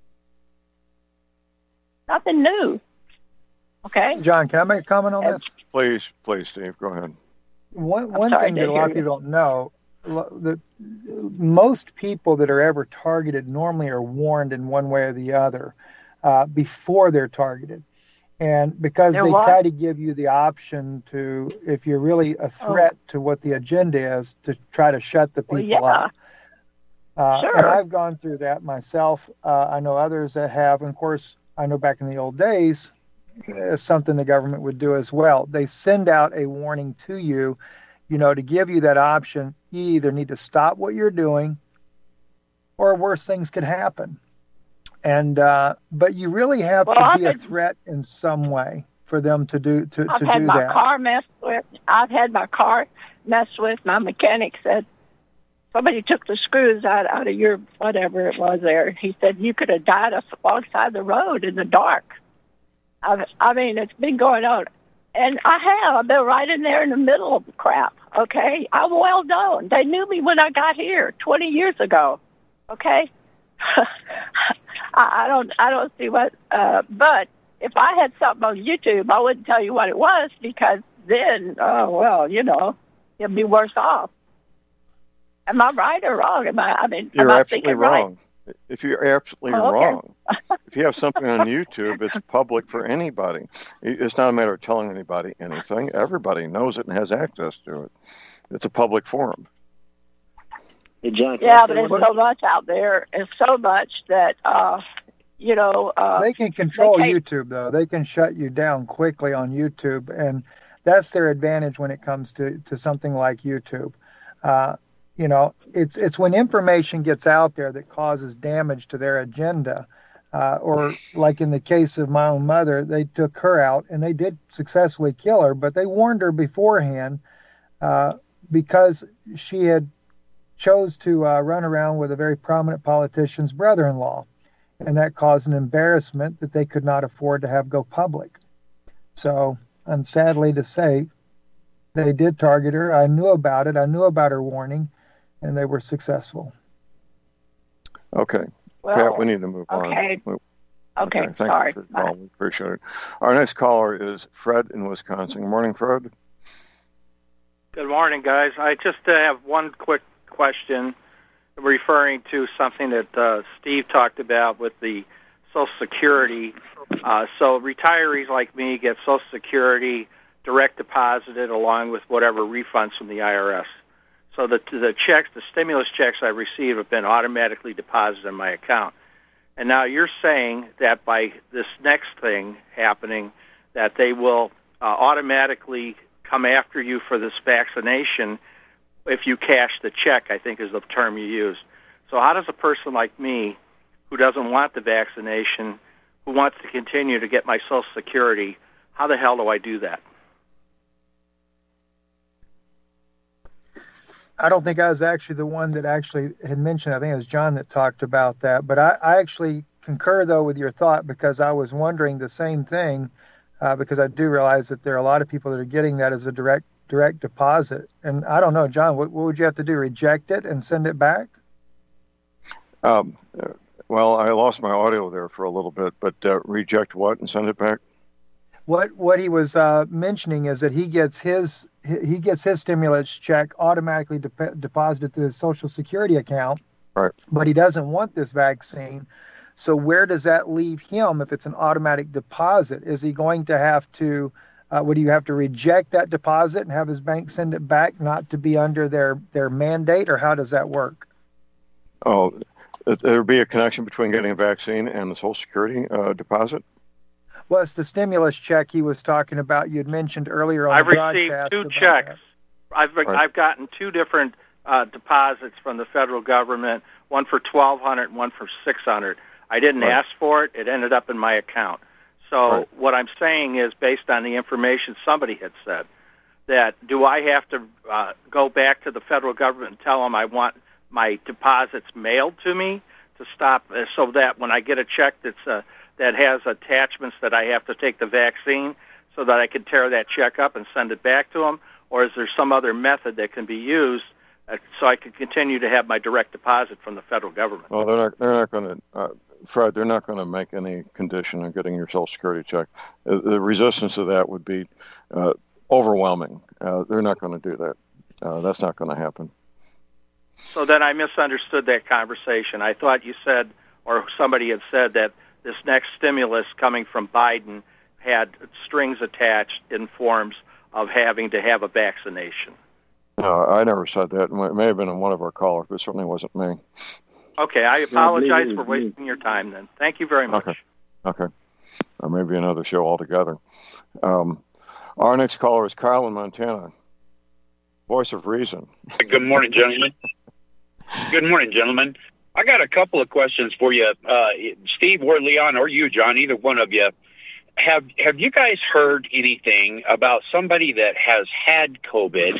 Nothing new. Okay? John, can I make a comment on this? Please, please, Steve, go ahead. One, one thing that a lot of people don't know, the, most people that are ever targeted normally are warned in one way or the other uh, before they're targeted. And because They're they what? try to give you the option to, if you're really a threat oh. to what the agenda is, to try to shut the people well, yeah. up. Uh, sure. And I've gone through that myself. Uh, I know others that have. And of course, I know back in the old days, it's something the government would do as well. They send out a warning to you, you know, to give you that option. You either need to stop what you're doing or worse things could happen. And uh, but you really have well, to I've be had, a threat in some way for them to do to, I've to had do my that. car messed with. I've had my car messed with. My mechanic said somebody took the screws out, out of your whatever it was there. He said you could have died alongside the road in the dark. I've, I mean, it's been going on. And I have. I've been right in there in the middle of the crap, okay? I'm well known. They knew me when I got here twenty years ago, okay? I, I don't I don't see what, uh, but if I had something on YouTube, I wouldn't tell you what it was because then, oh, well, you know, you'll be worse off. Am I right or wrong? Am I, I mean, You're am I absolutely thinking wrong. Right? If you're absolutely oh, okay. wrong, if you have something on YouTube, it's public for anybody. It's not a matter of telling anybody anything. Everybody knows it and has access to it. It's a public forum. Hey, John, yeah, but there's so much out there. There's so much that, uh, you know. Uh, they can control they YouTube, though. They can shut you down quickly on YouTube, and that's their advantage when it comes to, to something like YouTube. Uh, you know, it's it's when information gets out there that causes damage to their agenda. Uh, or like in the case of my own mother, they took her out, and they did successfully kill her, but they warned her beforehand uh, because she had chose to uh, run around with a very prominent politician's brother-in-law, and that caused an embarrassment that they could not afford to have go public. So, and sadly to say, they did target her. I knew about it. I knew about her warning, and they were successful. Okay. Well, Pat, we need to move okay. on. Okay, okay. Thank sorry. you for your call. We appreciate it. Our next caller is Fred in Wisconsin. Good morning, Fred. Good morning, guys. I just uh, have one quick question referring to something that uh, Steve talked about with the Social Security. Uh, so retirees like me get Social Security direct deposited along with whatever refunds from the I R S. So the the checks, the stimulus checks I receive have been automatically deposited in my account. And now you're saying that by this next thing happening, that they will uh, automatically come after you for this vaccination if you cash the check, I think is the term you used. So how does a person like me, who doesn't want the vaccination, who wants to continue to get my Social Security, how the hell do I do that? I don't think I was actually the one that actually had mentioned. I think it was John that talked about that. But I, I actually concur, though, with your thought, because I was wondering the same thing, uh, because I do realize that there are a lot of people that are getting that as a direct direct deposit. And I don't know, John, what, what would you have to do? Reject it and send it back? Um, well, I lost my audio there for a little bit, but uh, reject what and send it back? What what he was uh, mentioning is that he gets his he gets his stimulus check automatically de- deposited to his Social Security account, right? But he doesn't want this vaccine. So where does that leave him if it's an automatic deposit? Is he going to have to? Uh, would you have to reject that deposit and have his bank send it back, not to be under their their mandate, or how does that work? Oh, there would be a connection between getting a vaccine and the Social Security uh, deposit. Well, it's the stimulus check he was talking about. You had mentioned earlier on I've the broadcast. received two checks. That. I've right. I've gotten two different uh, deposits from the federal government, one for twelve hundred and one for six hundred. I didn't right. ask for it. It ended up in my account. So right. what I'm saying is, based on the information somebody had said, that do I have to uh, go back to the federal government and tell them I want my deposits mailed to me to stop, uh, so that when I get a check that's uh, that has attachments that I have to take the vaccine, so that I can tear that check up and send it back to them? Or is there some other method that can be used uh, so I can continue to have my direct deposit from the federal government? Well, they're not, they're not going to, uh, Fred, they're not going to make any condition on getting your Social Security check. Uh, the resistance to that would be uh, overwhelming. Uh, they're not going to do that. Uh, that's not going to happen. So then I misunderstood that conversation. I thought you said, or somebody had said, that this next stimulus coming from Biden had strings attached in forms of having to have a vaccination. No, I never said that. It may have been in one of our callers, but it certainly wasn't me. Okay, I apologize for wasting your time then. Thank you very much. Okay, okay. Or maybe another show altogether. Um, our next caller is Kyle in Montana. Voice of reason. Good morning, gentlemen. Good morning, gentlemen. I got a couple of questions for you, uh, Steve or Leon or you, John, either one of you. Have have you guys heard anything about somebody that has had COVID,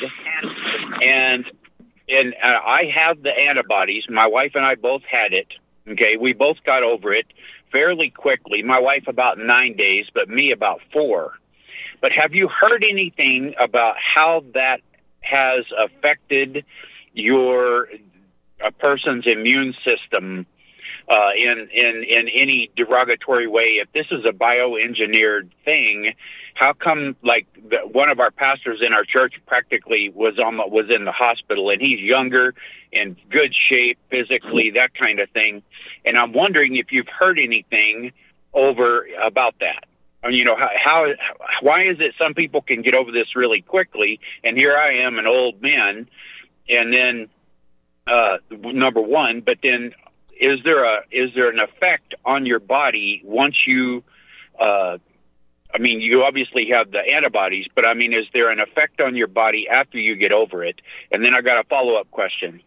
and and uh, I have the antibodies. My wife and I both had it. Okay, we both got over it fairly quickly. My wife about nine days, but me about four. But have you heard anything about how that has affected your a person's immune system uh, in, in, in any derogatory way? If this is a bioengineered thing, how come, like, the, one of our pastors in our church practically was on the, was in the hospital, and he's younger, in good shape physically, that kind of thing. And I'm wondering if you've heard anything over about that. I mean, you know, how, how why is it some people can get over this really quickly, and here I am, an old man, and then Uh, number one, but then is there a is there an effect on your body once you? Uh, I mean, you obviously have the antibodies, but I mean, is there an effect on your body after you get over it? And then I got a follow up question.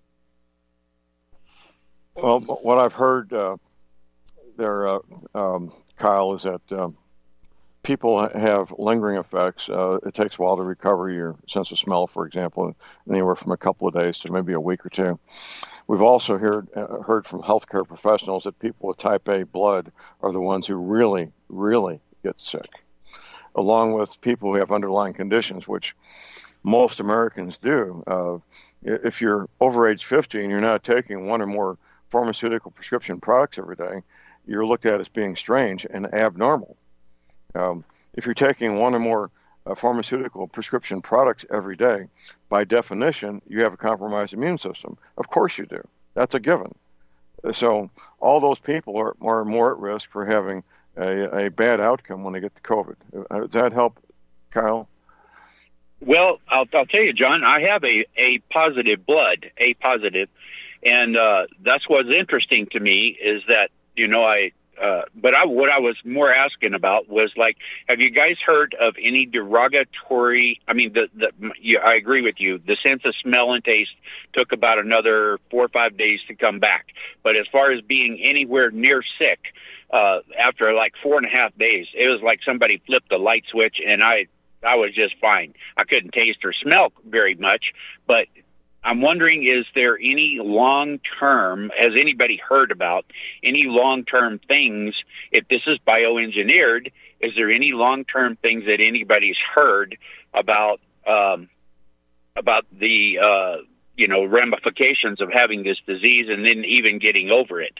Well, what I've heard uh, there, uh, um, Kyle, is that um, people have lingering effects. Uh, it takes a while to recover your sense of smell, for example, anywhere from a couple of days to maybe a week or two. We've also heard uh, heard from healthcare professionals that people with type A blood are the ones who really, really get sick, along with people who have underlying conditions, which most Americans do. Uh, if you're over age fifty and you're not taking one or more pharmaceutical prescription products every day, you're looked at as being strange and abnormal. Um, if you're taking one or more uh, pharmaceutical prescription products every day, by definition, you have a compromised immune system. Of course you do. That's a given. So all those people are, are more at risk for having a, a bad outcome when they get the COVID. Uh, does that help, Kyle? Well, I'll, I'll tell you, John, I have a, a positive blood, A positive, and uh, that's what's interesting to me is that you know, I, uh, but I, what I was more asking about was like, have you guys heard of any derogatory, I mean, the, the, yeah, I agree with you. The sense of smell and taste took about another four or five days to come back. But as far as being anywhere near sick, uh, after like four and a half days, it was like somebody flipped the light switch and I, I was just fine. I couldn't taste or smell very much, but I'm wondering, is there any long-term, has anybody heard about any long-term things, if this is bioengineered, is there any long-term things that anybody's heard about, um, about the, uh, you know, ramifications of having this disease and then even getting over it?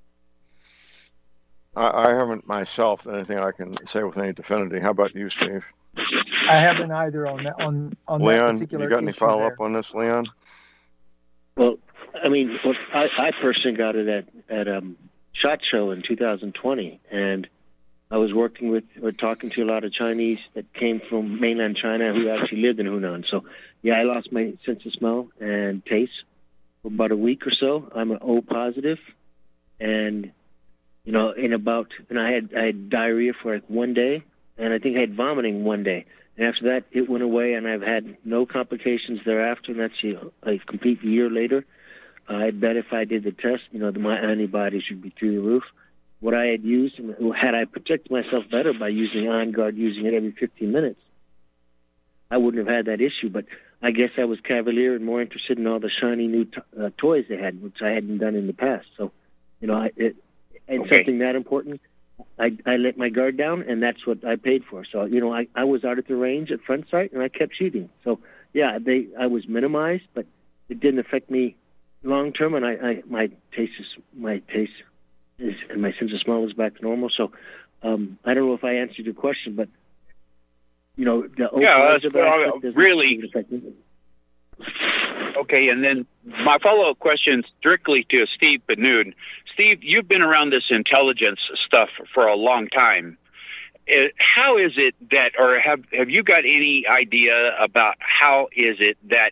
I, I haven't myself anything I can say with any definity. How about you, Steve? I haven't either on that, on, on Leon, that particular you got any issue follow-up there. on this, Leon? Well, I mean, well, I, I personally got it at at um, SHOT Show in two thousand twenty, and I was working with or talking to a lot of Chinese that came from mainland China who actually lived in Hunan. So, yeah, I lost my sense of smell and taste for about a week or so. I'm an O positive, and you know, in about and I had I had diarrhea for like one day, and I think I had vomiting one day. And after that, it went away, and I've had no complications thereafter, and that's a, a complete year later. Uh, I bet if I did the test, you know, the, my antibodies should be through the roof. What I had used, and had I protected myself better by using On Guard, using it every fifteen minutes, I wouldn't have had that issue. But I guess I was cavalier and more interested in all the shiny new t- uh, toys they had, which I hadn't done in the past. So, you know, I, it, and okay. something that important, I, I let my guard down, and that's what I paid for. So, you know, I, I was out at the range at front sight, and I kept shooting. So, yeah, they I was minimized, but it didn't affect me long term, and I, I my taste is my taste is and my sense of smell is back to normal. So, um, I don't know if I answered your question, but you know, the yeah, that's, well, really. Okay, and then my follow-up question strictly to Steve Benoon. Steve, you've been around this intelligence stuff for a long time. How is it that, or have have you got any idea about how is it that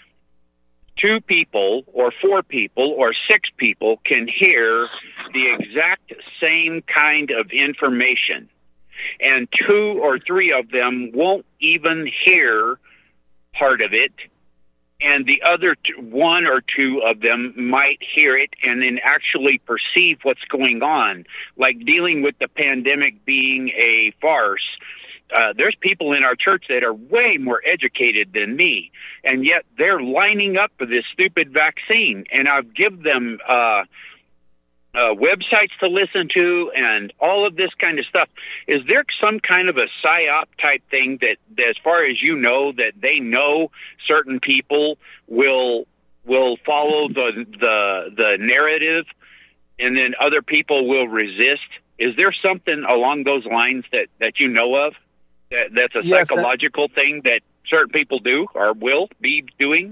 two people or four people or six people can hear the exact same kind of information, and two or three of them won't even hear part of it, and the other two, one or two of them might hear it and then actually perceive what's going on, like dealing with the pandemic being a farce. Uh, there's people in our church that are way more educated than me, and yet they're lining up for this stupid vaccine. And I've given them uh, uh, websites to listen to and all of this kind of stuff. Is there some kind of a psyop type thing that, that, as far as you know, that they know certain people will will follow the the the narrative, and then other people will resist? Is there something along those lines that, that you know of? That, that's a yes, psychological that, thing that certain people do or will be doing?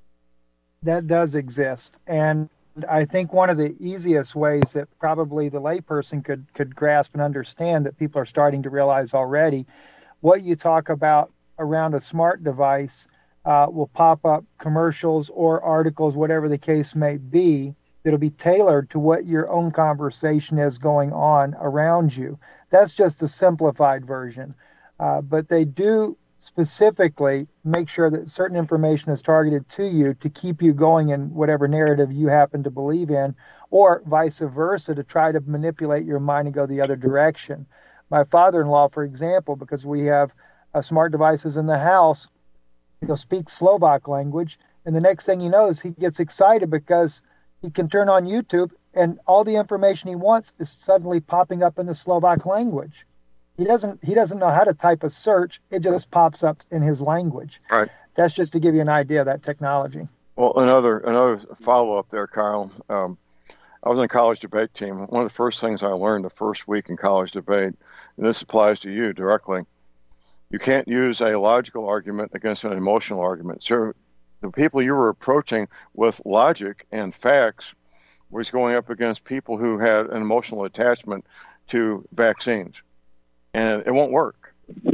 That does exist. And I think one of the easiest ways that probably the layperson could, could grasp and understand that people are starting to realize already, what you talk about around a smart device uh, will pop up commercials or articles, whatever the case may be, that'll be tailored to what your own conversation is going on around you. That's just a simplified version. Uh, but they do specifically make sure that certain information is targeted to you to keep you going in whatever narrative you happen to believe in, or vice versa, to try to manipulate your mind and go the other direction. My father-in-law, for example, because we have uh, smart devices in the house, he'll speak Slovak language, and the next thing he knows, he gets excited because he can turn on YouTube and all the information he wants is suddenly popping up in the Slovak language. He doesn't he doesn't know how to type a search. It just pops up in his language. Right. That's just to give you an idea of that technology. Well, another another follow-up there, Kyle. Um, I was in a college debate team. One of the first things I learned the first week in college debate, and this applies to you directly, you can't use a logical argument against an emotional argument. So the people you were approaching with logic and facts was going up against people who had an emotional attachment to vaccines. And it won't work.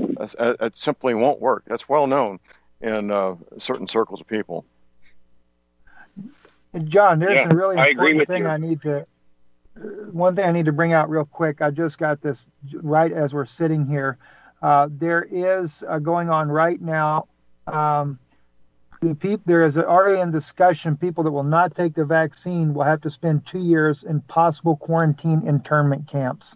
It simply won't work. That's well known in uh, certain circles of people. John, there's yeah, a really I agree important with thing you. I need to one thing I need to bring out real quick. I just got this right as we're sitting here. Uh, there is uh, going on right now. Um, the peop- there is already in discussion. People that will not take the vaccine will have to spend two years in possible quarantine internment camps.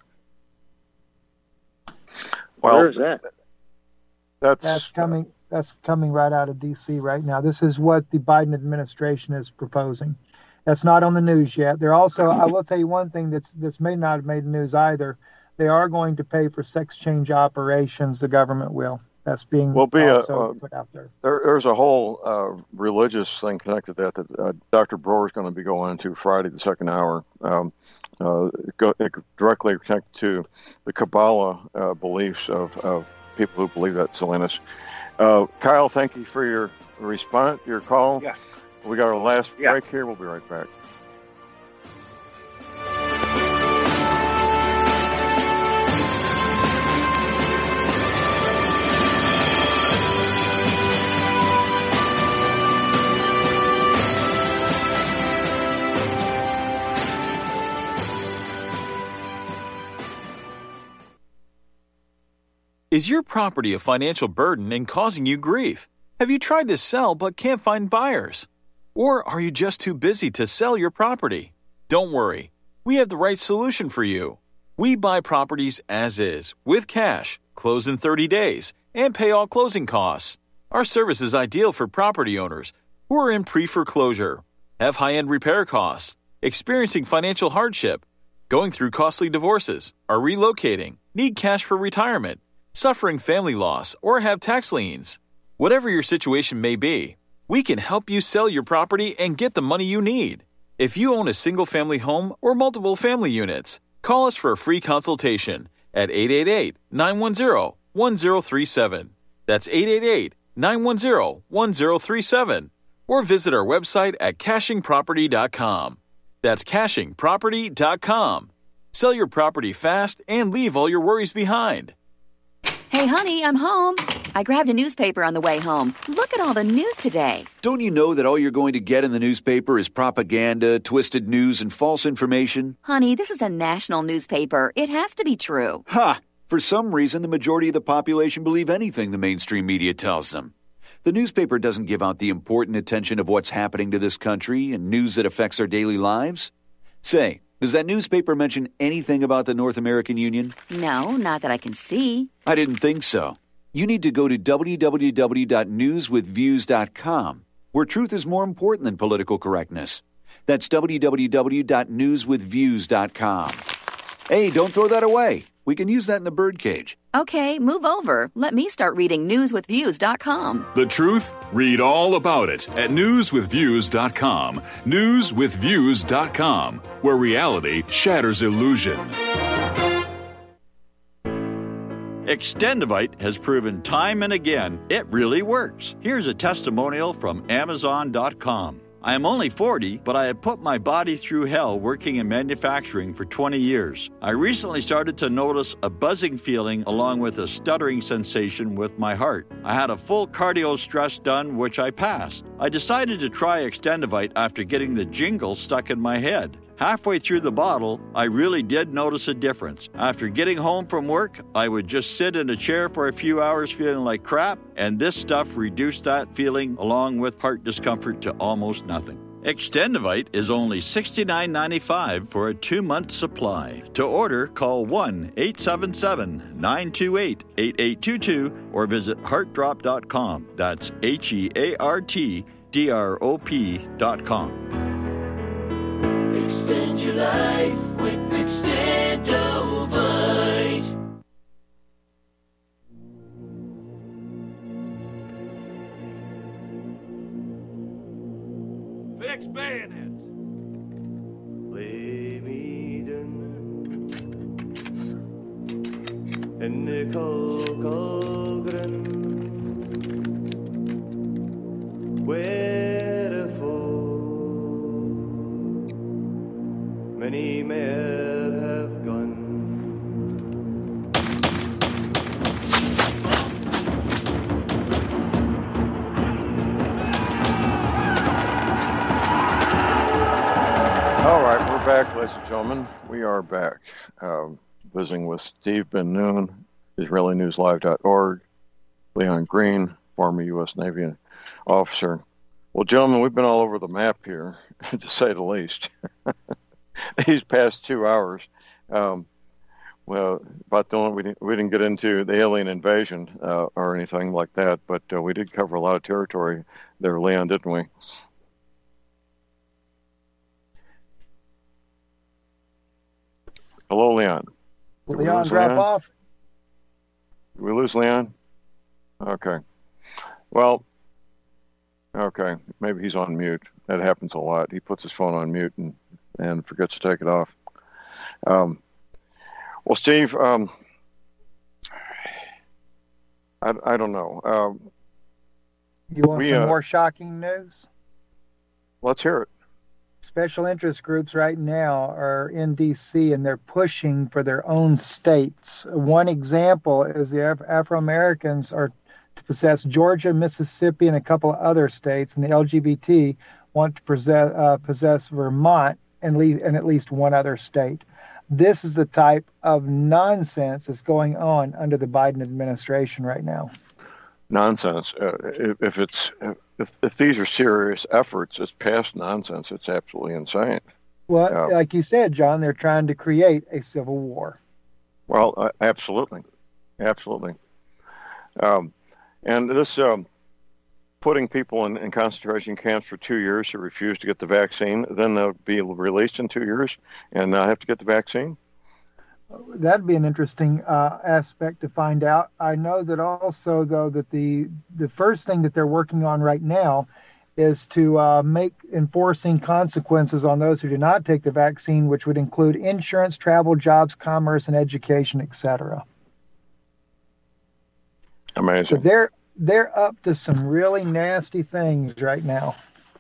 Well, Where is that? That's that's coming. That's coming right out of D C right now. This is what the Biden administration is proposing. That's not on the news yet. They're also. I will tell you one thing that's this may not have made the news either. They are going to pay for sex change operations. The government will. That's being will be also a, uh, put out there. there. There's a whole uh, religious thing connected to that that uh, Doctor Brewer is going to be going into Friday, the second hour. Um, uh, go, directly connected to the Kabbalah uh, beliefs of, of people who believe that silliness. Uh, Kyle, thank you for your response, your call. Yeah. We got our last Yeah. break here. We'll be right back. Is your property a financial burden and causing you grief? Have you tried to sell but can't find buyers? Or are you just too busy to sell your property? Don't worry, we have the right solution for you. We buy properties as is, with cash, close in thirty days, and pay all closing costs. Our service is ideal for property owners who are in pre-foreclosure, have high-end repair costs, experiencing financial hardship, going through costly divorces, are relocating, need cash for retirement, suffering family loss, or have tax liens. Whatever your situation may be, we can help you sell your property and get the money you need. If you own a single-family home or multiple family units, call us for a free consultation at eight eight eight, nine one zero, one zero three seven. That's eight eight eight, nine one zero, one zero three seven. Or visit our website at caching property dot com. That's caching property dot com. Sell your property fast and leave all your worries behind. Hey, honey, I'm home. I grabbed a newspaper on the way home. Look at all the news today. Don't you know that all you're going to get in the newspaper is propaganda, twisted news, and false information? Honey, this is a national newspaper. It has to be true. Ha! For some reason, the majority of the population believe anything the mainstream media tells them. The newspaper doesn't give out the important attention of what's happening to this country and news that affects our daily lives. Say, does that newspaper mention anything about the North American Union? No, not that I can see. I didn't think so. You need to go to w w w dot news with views dot com, where truth is more important than political correctness. That's w w w dot news with views dot com. Hey, don't throw that away. We can use that in the birdcage. Okay, move over. Let me start reading news with views dot com. The truth? Read all about it at news with views dot com. news with views dot com, where reality shatters illusion. Extendivite has proven time and again it really works. Here's a testimonial from amazon dot com. I am only forty, but I have put my body through hell working in manufacturing for twenty years. I recently started to notice a buzzing feeling along with a stuttering sensation with my heart. I had a full cardio stress done, which I passed. I decided to try Extendivite after getting the jingle stuck in my head. Halfway through the bottle, I really did notice a difference. After getting home from work, I would just sit in a chair for a few hours feeling like crap, and this stuff reduced that feeling along with heart discomfort to almost nothing. Extendivite is only sixty-nine ninety-five for a two-month supply. To order, call one eight seven seven, nine two eight, eight eight two two or visit heart drop dot com. That's H E A R T D R O P dot com. Extend your life with Extendovite. Fix bayonets. Lay me down in the cold, cold ground where the many may have gone. All right, we're back, ladies ladies and gentlemen, we are back um, visiting with Steve Ben Noon, Israeli News Live dot org, Leon Green, former U S Navy officer. Well, gentlemen, we've been all over the map here, to say the least, these past two hours. Um, well, about the only, we didn't, we didn't get into the alien invasion uh, or anything like that, but uh, we did cover a lot of territory there, Leon, didn't we? Hello, Leon. Did Leon, we drop Leon? off. Did we lose Leon? Okay. Well, okay. Maybe he's on mute. That happens a lot. He puts his phone on mute and, and forgets to take it off. Um, well, Steve, um, I, I don't know. Um, You want we, some uh, more shocking news? Let's hear it. Special interest groups right now are in D C and they're pushing for their own states. One example is the Af- Afro-Americans are to possess Georgia, Mississippi, and a couple of other states, and the L G B T want to possess, uh, possess Vermont and, le- and at least one other state. This is the type of nonsense that's going on under the Biden administration right now. Nonsense. Uh, if, if it's if, if these are serious efforts, it's past nonsense. It's absolutely insane. Well, Yeah. like you said, John, they're trying to create a civil war. Well, uh, absolutely, absolutely. Um, and this um, putting people in, in concentration camps for two years who refuse to get the vaccine, then they'll be released in two years and not have to get the vaccine. That'd be an interesting uh, aspect to find out. I know that also, though, that the the first thing that they're working on right now is to uh, make enforcing consequences on those who do not take the vaccine, which would include insurance, travel, jobs, commerce, and education, et cetera. Amazing. So they're they're up to some really nasty things right now.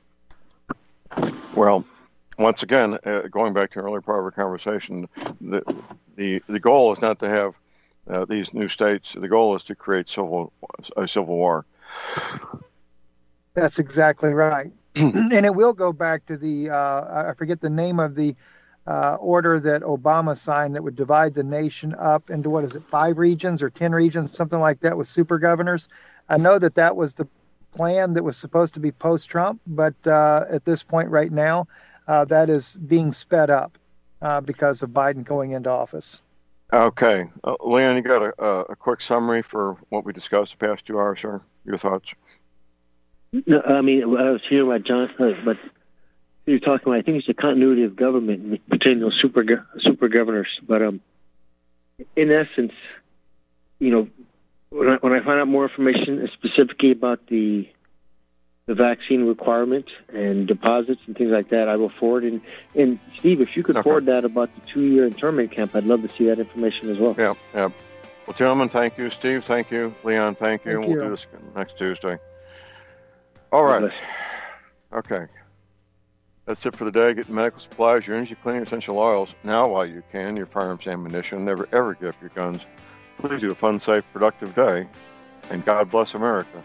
Well, once again, uh, going back to an earlier part of our conversation, the the the goal is not to have uh, these new states. The goal is to create civil a civil war. That's exactly right. And it will go back to the, uh, I forget the name of the uh, order that Obama signed that would divide the nation up into, what is it, five regions or ten regions, something like that, with super governors. I know that that was the plan that was supposed to be post-Trump, but uh, at this point right now, uh, that is being sped up uh, because of Biden going into office. Okay. Uh, Leon, you got a, a, a quick summary for what we discussed the past two hours, sir? Your thoughts? No, I mean, I was hearing about John, uh, but you're talking about, I think it's the continuity of government between those super super governors. But um, in essence, you know, when I, when I find out more information specifically about the the vaccine requirement and deposits and things like that, I will forward. And, and Steve, if you could okay. forward that about the two-year internment camp, I'd love to see that information as well. Yeah, yeah. Well, gentlemen, thank you. Steve, thank you. Leon, thank you. Thank and we'll you. do this next Tuesday. All right. Okay. That's it for the day. Get medical supplies, your energy cleaning, essential oils now while you can. Your firearms ammunition. Never, ever give up your guns. Please do a fun, safe, productive day. And God bless America.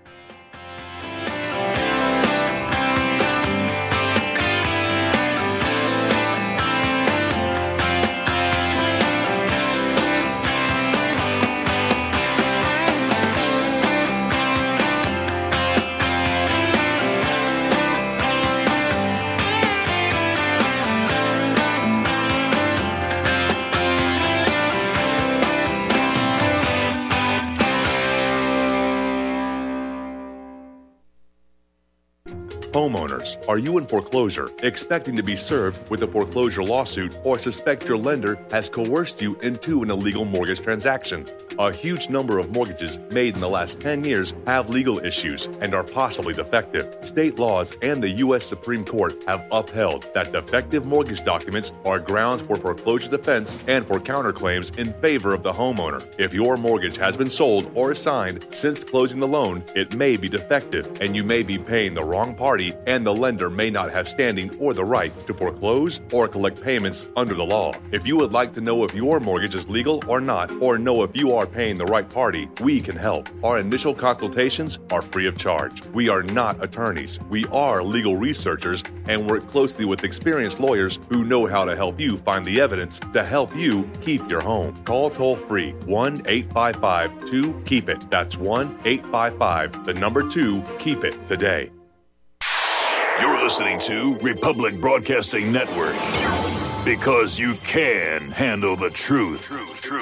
Homeowners, are you in foreclosure, expecting to be served with a foreclosure lawsuit, or suspect your lender has coerced you into an illegal mortgage transaction? A huge number of mortgages made in the last ten years have legal issues and are possibly defective. State laws and the U S Supreme Court have upheld that defective mortgage documents are grounds for foreclosure defense and for counterclaims in favor of the homeowner. If your mortgage has been sold or assigned since closing the loan, it may be defective and you may be paying the wrong party property, and the lender may not have standing or the right to foreclose or collect payments under the law. If you would like to know if your mortgage is legal or not, or know if you are paying the right party, we can help. Our initial consultations are free of charge. We are not attorneys. We are legal researchers and work closely with experienced lawyers who know how to help you find the evidence to help you keep your home. Call toll free one eight five five two keep it. That's one eight five five, the number two, keep it today. You're listening to Republic Broadcasting Network, because you can handle the truth. True, true.